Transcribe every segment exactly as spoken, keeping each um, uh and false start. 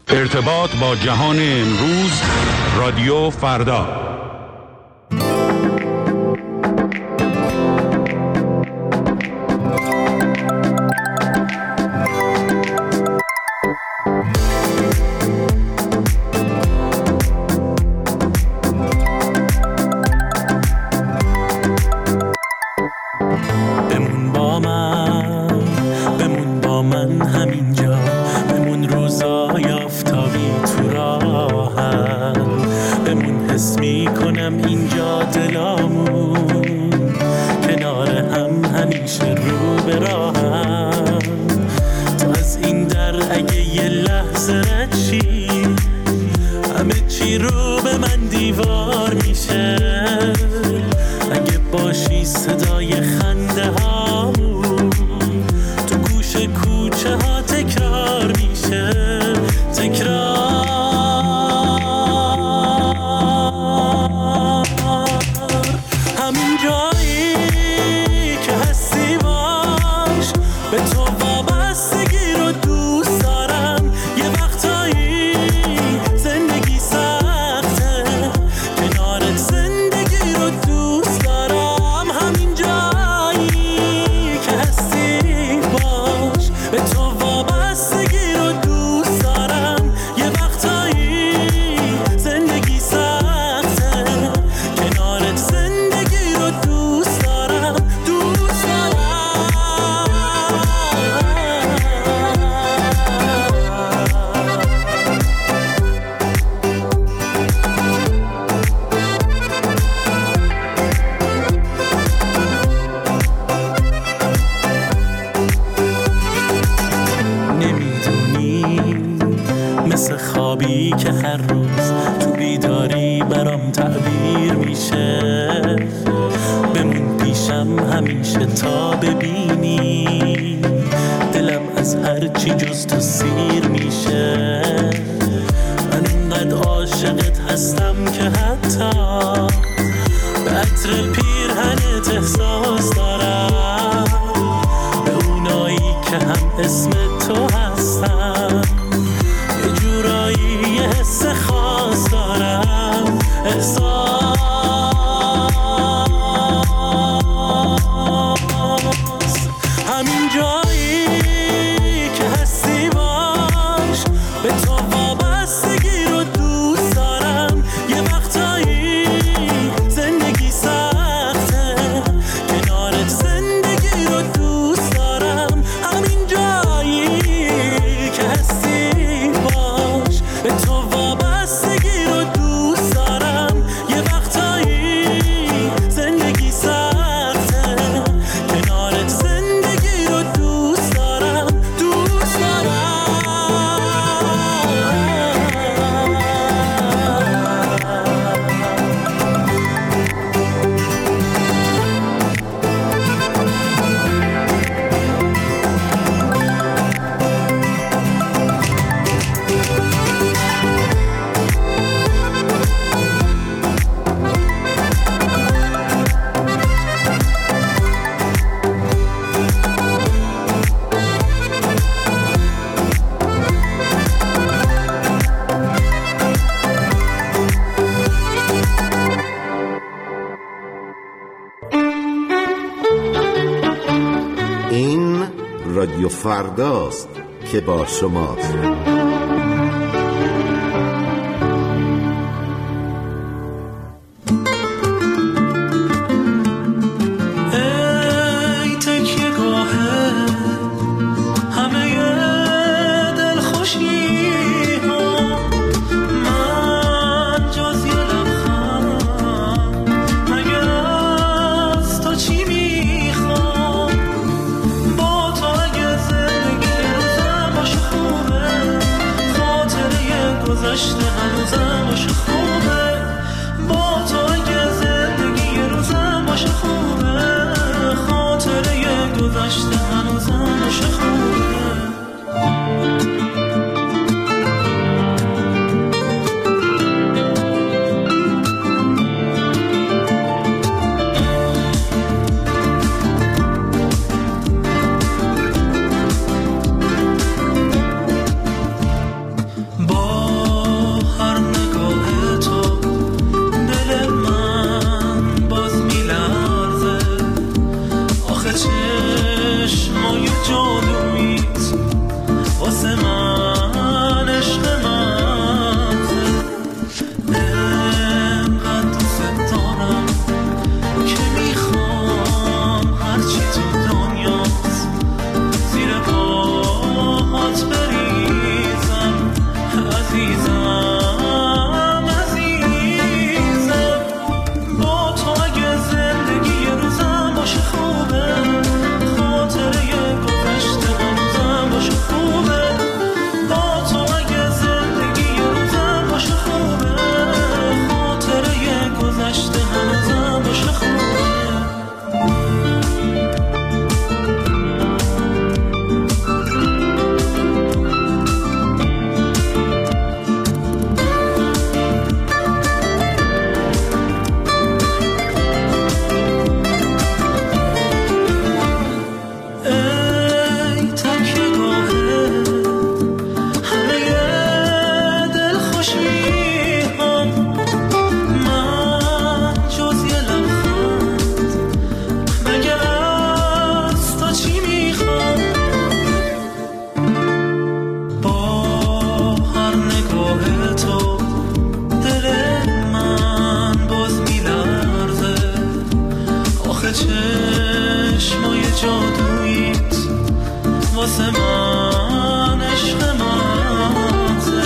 ارتباط با جهان امروز، رادیو فردا. بمون با من، بمون با من همینجا، بمون روزای آفتابی تو راهم، بمون حس میکنم اینجا دلامون کنار هم همیشه رو به راهم. تو از این در اگه یه لحظه رد شی، همه چی رو به من دیوار میشه. اگه باشی صدای خنده هامون تو گوش کوچه ها تکرار میشه، تکرار. همین جایی که هستی باش، به تو وابستگی رو دوست دارم. یه وقتایی زندگی سخته، کنارت زندگی رو دوست دارم. همین جایی که هستی باش، به تو وابستگی رو دوست دارم. یه وقتایی زندگی سخته، کنارت زندگی رو دوست دارم، دوست دارم. نمیدونی مثل خوابی که هر روز تو بیداری برام تعبیر میشه. بمون پیشم همیشه تا ببینی دلم از هر چی جز تو سیر میشه. من اینقدر عاشقت هستم که حتی به عطر پیرهنت احساس دارم، به اونایی که هم اسم تو هستن. یه جورایی یه حس خاص دارم، احساس. همین جایی که هستی باش، به تو وابستگی رو دوست دارم. یه وقتایی زندگی سخته، کنارت زندگی رو دوست دارم. همین جایی که هستی باش، به تو وابستگی رو دوست دارم. یه وقتایی زندگی سخته، کنارت زندگی رو دوست دارم، دوست دارم. این رادیو فرداست که با شماست. ای تکیه گاه همه دلخوشی ها، من جز یه لبخند مگر از تو چی میخوام. با تو اگه زندگی روزم باشه خوبه، خاطره گذشته هنوزم باشه خوبه. با تو اگه زندگی روزم باشه خوبه، خاطره گذشته هنوزم باشه خوبه. با واسه من عشق مغزه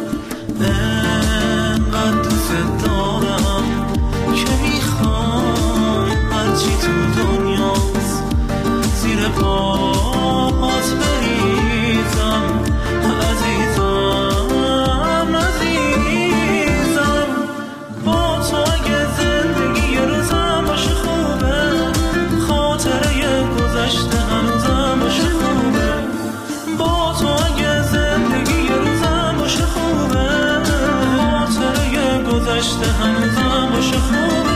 انقدر دوست دارم که میخوام هرچی تو دنیاست زیر پاهات بریزم عزیزم عزیزم با تو اگه زندگی یه روزم باشه خوبه خاطره گذشته هنوزم باشه خوبه با تو اگه زندگی یه روزم باشه خوبه خاطره گذشته هنوزم باشه خوبه.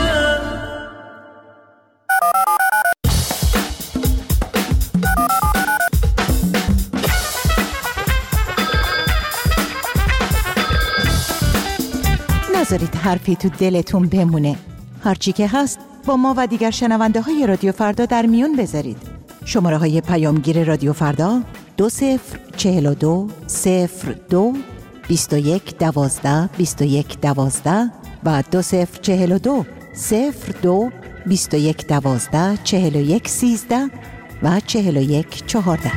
نذارید حرفی تو دلتون بمونه. هرچی که هست با ما و دیگر شنونده های رادیو فردا در میون بذارید. شماره های پیامگیر رادیو فردا دو صفر چهل و دو صفر دو بیست و یک دوازده بیست و یک دوازده و دو صفر چهل و دو صفر دو بیست و یک دوازده چهل و یک سیزده و چهل و یک چهارده.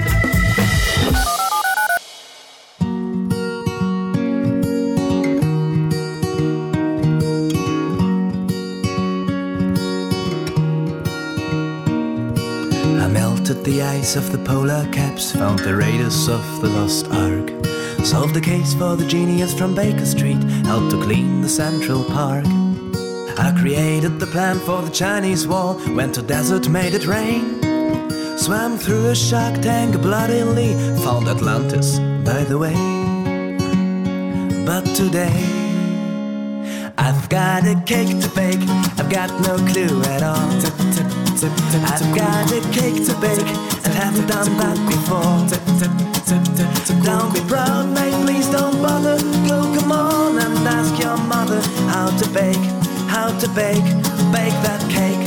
The ice of the polar caps, found the raiders of the lost ark, solved the case for the genius from Baker Street, helped to clean the Central Park. I created the plan for the Chinese wall, went to desert, made it rain, swam through a shark tank bloodily, found Atlantis by the way. But today I've got a cake to bake, I've got no clue at all. I've got a cake to bake and haven't done that before. Don't be proud, mate, please don't bother. Go, come on and ask your mother how to bake, how to bake, bake that cake.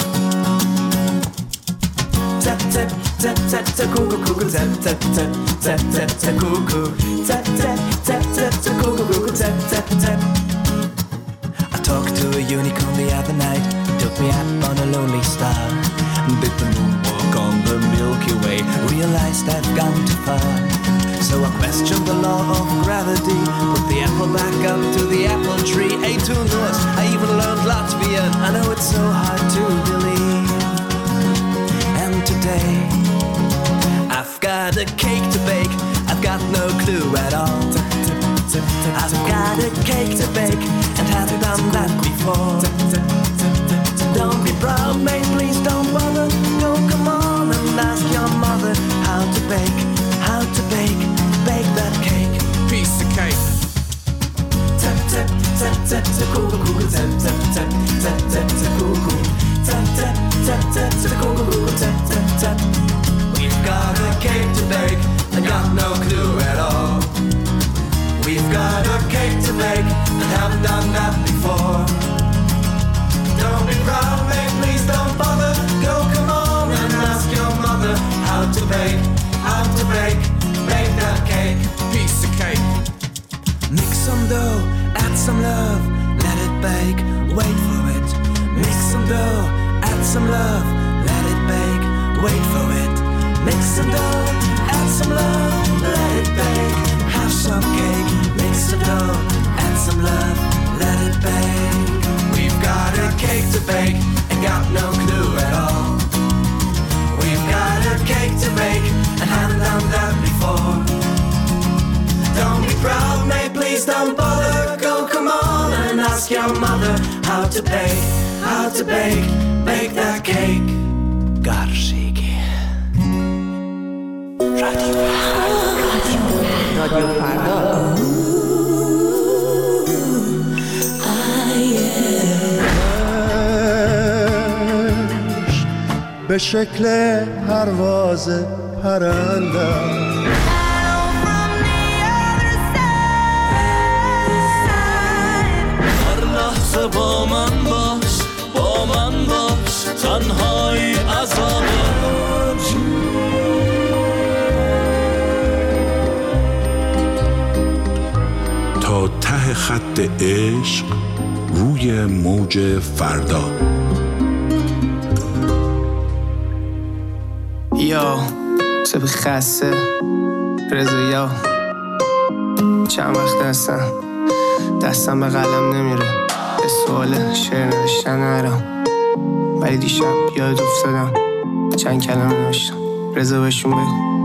Tap, tap, tap, tap, tap, cuckoo, cuckoo, tap, tap, tap, tap, tap, tap, cuckoo. Tap, tap, tap, tap, tap, cuckoo, cuckoo, tap, tap, tap. I talked to a unicorn the other night, took me up on a lonely star. Did the moonwalk on the Milky Way, realized I've gone too far. So I questioned the law of gravity, put the apple back up to the apple tree. Ate two notes, I even learned Latvian, I know it's so hard to believe. And today I've got a cake to bake, I've got no clue at all. I've got a cake to bake and haven't done that before. Don't be proud, mate, please don't bother. Go, come on and ask your mother how to bake, how to bake, bake that cake. Piece of cake. Tap, tap, tap, tap, tap, cuckoo, cuckoo, tap, tap, tap, tap, tap, tap, cuckoo. Tap, tap, tap, tap, tap, cuckoo, cuckoo, tap, tap, tap. We've got a cake to bake and got no clue at all. We've got a cake to bake and haven't done that before. Don't be proud, mate, please don't bother. Go, come on and ask your mother how to bake, how to bake, bake that cake. Piece of cake. Mix some dough, add some love, let it bake, wait for it. Mix some dough, add some love, let it bake, wait for it. Mix some dough, add some love, let it bake. Have some cake, mix some dough, add some love, let it bake. We've got a cake to bake and got no clue at all. We've got a cake to bake and haven't done that before. Don't be proud, mate, please don't bother. Go, come on and ask your mother how to bake, how to bake, bake that cake. Garshiki. Radio رادیو فردا. به شکل پرواز پرنده هر لحظه با من باش، با من باش، تنهایی عذاب تا ته خط عشق روی موج فردا. یا شب خسته رضا چند وقت هستم دستم به قلم نمیره، به سوال شعر نوشتن نرم، ولی دیشب یاد افتادم چند کلمه نوشتم. رضا بهشون بگو.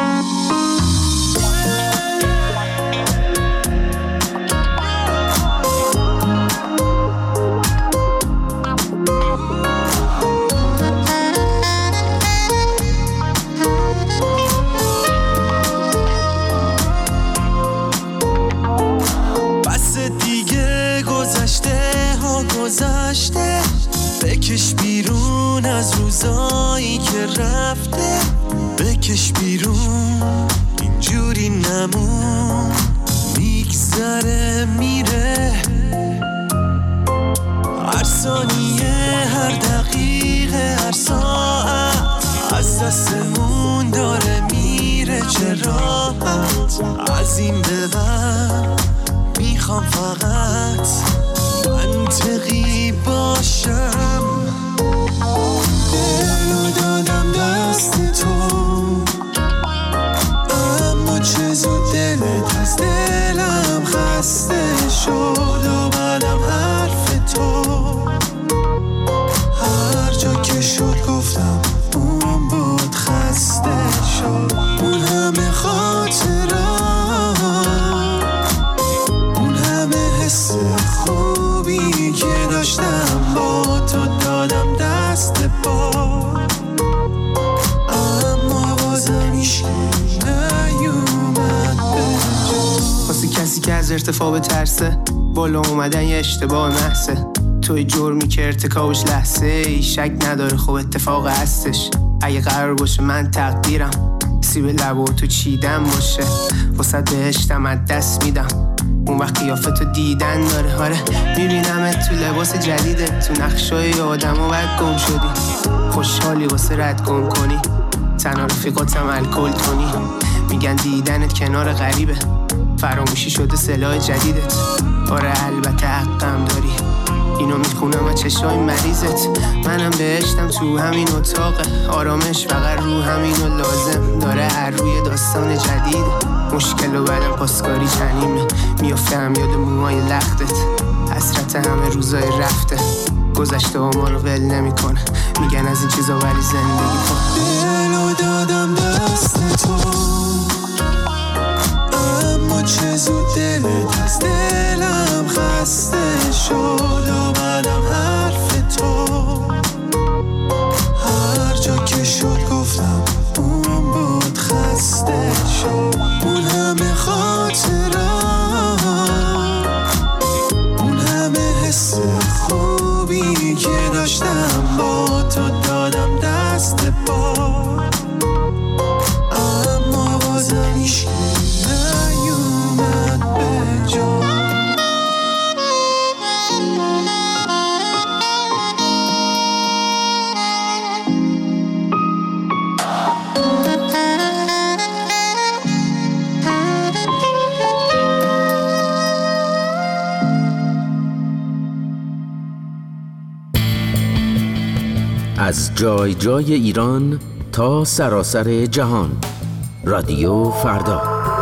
گذشته بکش بیرون از روزایی که رفته، بکش بیرون اینجوری نمون، میگذره میره هر ثانیه هر دقیقه هر ساعت از دستمون داره میره، چه راحت از این به بعد میخوام فقط منطقی باشم، دلو دادم دست تو اما چه زود دلت از دلم خسته شد و بعدم حرف تو هر جا که شد گفتم اون بود خسته شد، اون همه خاطرات اون همه حس خوبی که داشتم با تو دادم دست با، اما بازم ایشی نیومد به جا. واسه کسی که از ارتفاع به ترسه بالا اومدن یه اشتباه محضه، توی جرمی که ارتکابش لحظه ای شک نداره خب اتفاق هستش، اگه قرار باشه من تقدیرم سیب لبو تو چیدن باشه واسه بهشتم از دست میدم، اون وقت قیافتو دیدن داره، آره میبینمت تو لباس جدیده، تو نقشای آدم و بعد گم شدی، خوشحالی واسه رد گم کنی، تنها رفیقاتم الکل تونی، میگن دیدنت کنار غریبه، فراموشی شده سلاح جدیدت، آره البته حقم داری، اینو میخونم از چشای مریضت، منم بهشتم تو همین اتاقه، آرامش فقط رو همینو لازم داره، هر روی داستان جدیده، مشکل و بعدم پاسکاری چنیمه، میافتم یاد موهای لختت، حسرت همه روزای رفته، گذشته و ما رو ول نمی کنه، میگن از این چیزا ولی زندگی کن، دلو دادم دست تو اما چه زود دلت از دلم خسته شد و بعدم حرف تو هر جا که شد گفتم اون بود خسته شد، اون همه خاطرات اون همه حس خوبی که داشتم با تو دادم دست با، اما بازم ایشی نیومد به جا. از جای جای ایران تا سراسر جهان، رادیو فردا.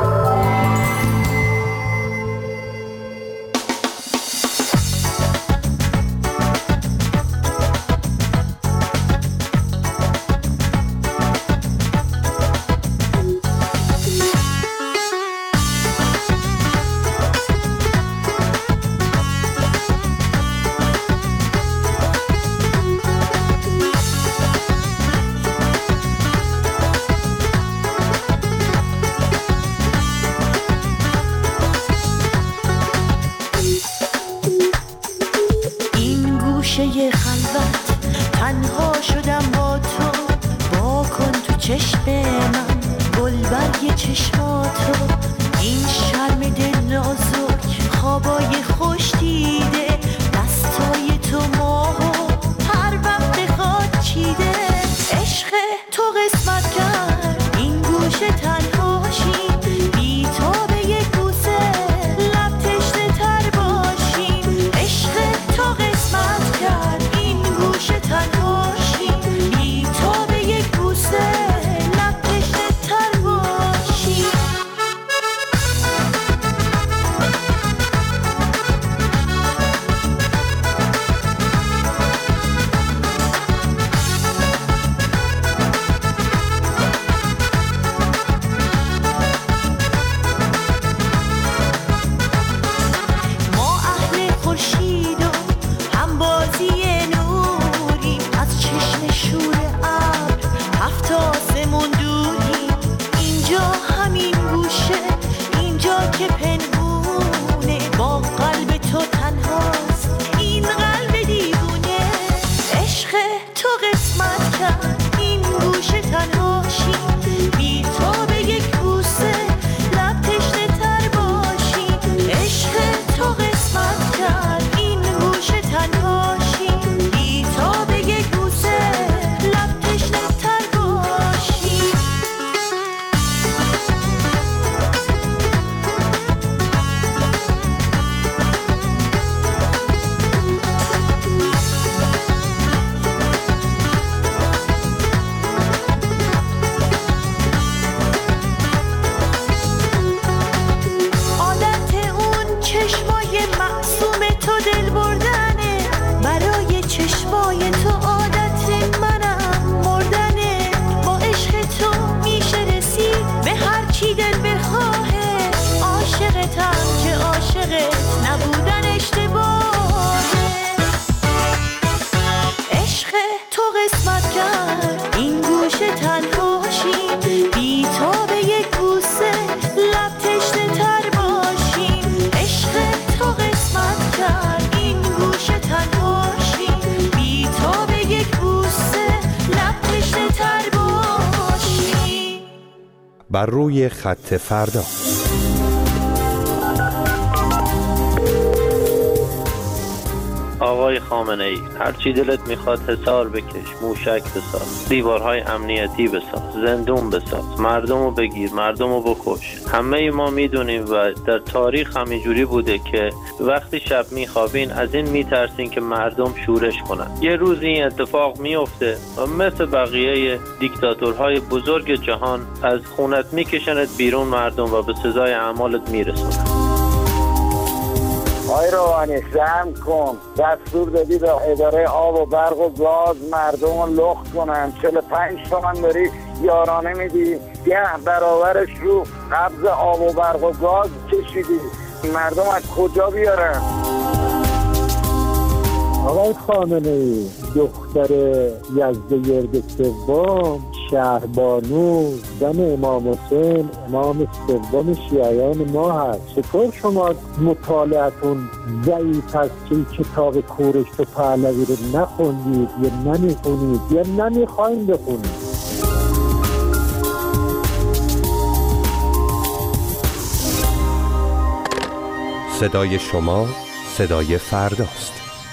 گوشه خلوت تنها شدم با تو، با کن تو چشم من گل برگ چشماتو، این شرم دل نازک خوابای خوش دیده، دستای تو ماهو هر وقت بخواد چیده، عشق تو قسمت کرد این گوشه تنهاشی، بی تو به یک بوسه لب تشنه تر باشیم، عشق تو قسمت کرد این گوشه تنهاشی، بی تو به یک بوسه لب تشنه تر باشیم. بر روی خط فردا. آقای خامنه ای، هرچی دلت میخواد حصار بکش، موشک بساز، دیوارهای امنیتی بساز، زندون بساز، مردم رو بگیر، مردم رو بکش. همه ما میدونیم و در تاریخ همینجوری بوده که وقتی شب میخوابین از این میترسین که مردم شورش کنن. یه روزی این اتفاق میفته و مثل بقیه دیکتاتورهای بزرگ جهان از خونت میکشنت بیرون مردم و به سزای اعمالت میرسونن. آقای روحانی سهم کن، دستور دادی به اداره آب و برق و گاز مردم رو لخت کنن، چهل و پنج تومن داری یارانه میدی، ده برابرش رو قبض آب و برق و گاز کشیدی، مردم از کجا بیارن؟ آقای خامنه ای، دختر یزدگرد سوم، شهربانو، زن امام حسین، امام سوم شیعیان ما هست. چطور شما مطالعتون ضعیف هست که کتاب کوروش و پهلوی رو نخوندید یا نمیخونید یا نمیخواین بخونید؟ صدای شما صدای فرداست.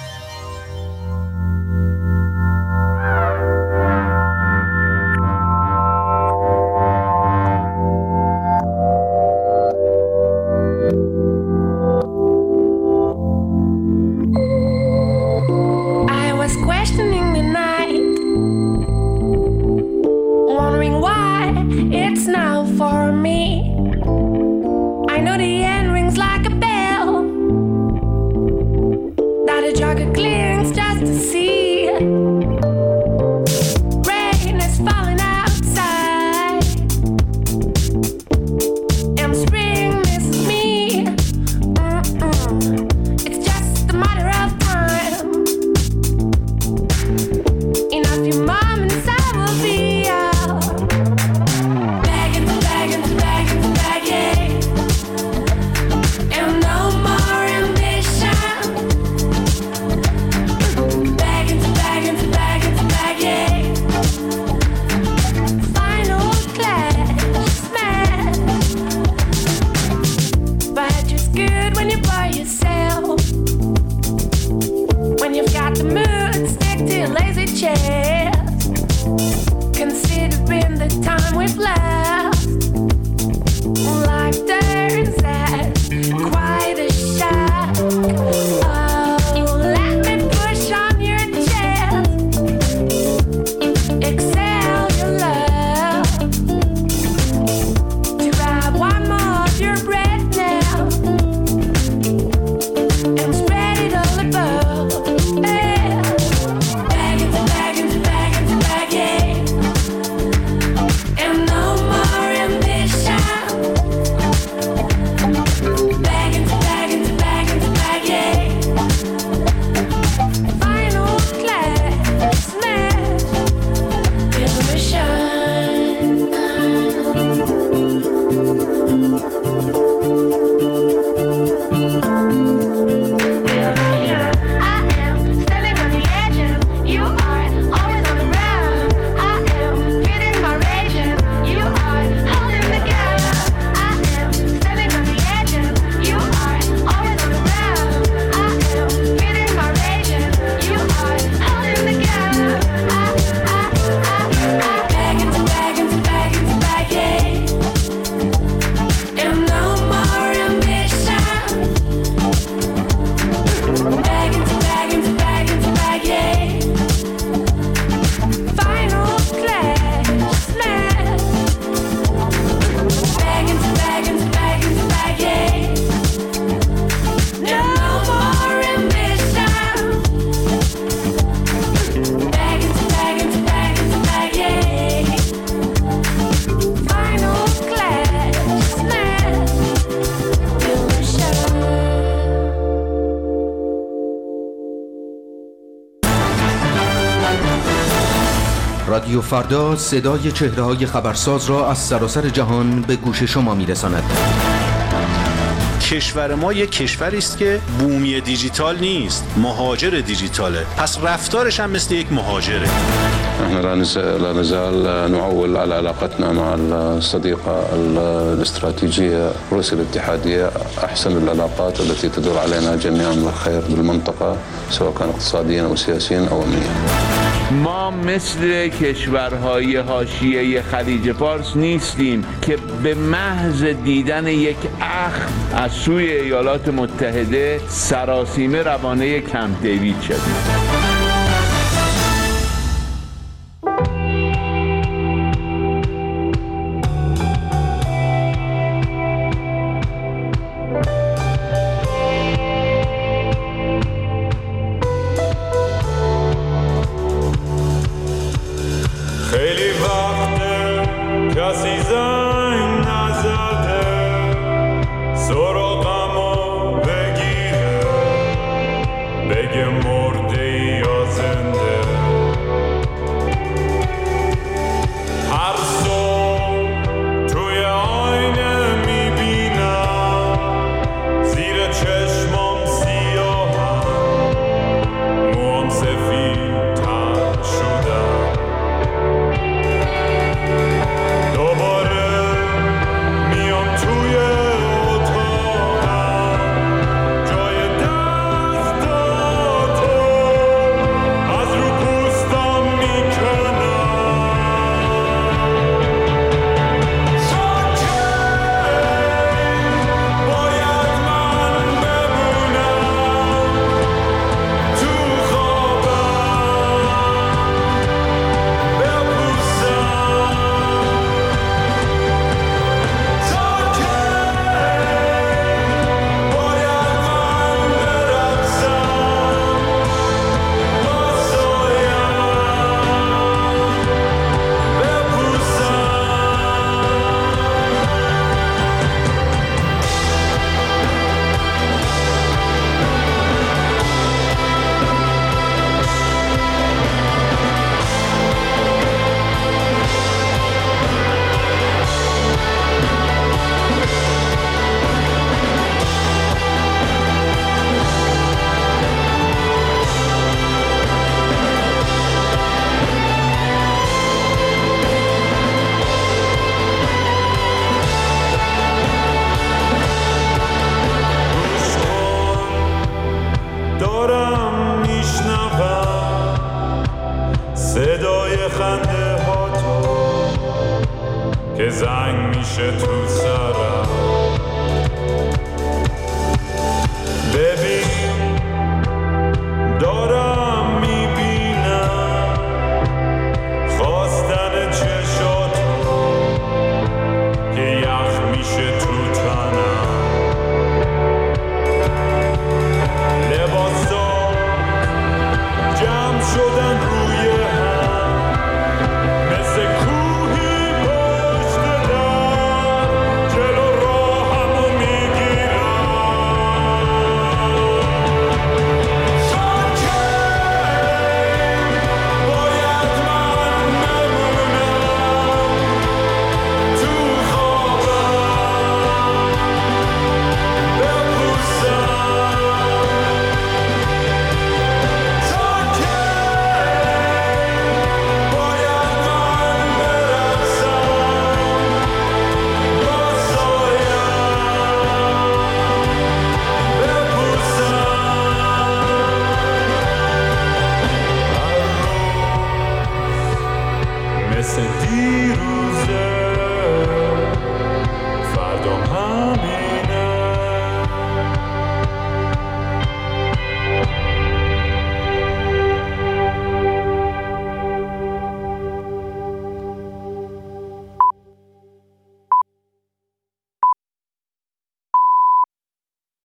رادیو فردا صدای چهره‌های خبرساز را از سراسر جهان به گوش شما می‌رساند. کشور ما یک کشوری است که بومی دیجیتال نیست، مهاجر دیجیتاله. پس رفتارش هم مثل یک مهاجره. احنا لا نزال, لا نزال نعول على علاقتنا مع الصديقة الاستراتيجية روسيا الاتحادية، أحسن العلاقات التي تدور علينا جميعا بالخير بالمنطقة، سواء كان اقتصاديا أو سياسيا أو أمنيا. ما مثل کشورهای حاشیه خلیج فارس نیستیم که به محض دیدن یک اخم از سوی ایالات متحده سراسیمه روانه کمپ دیوید شدیم. صدای خنده ها تو که زنگ میشه تو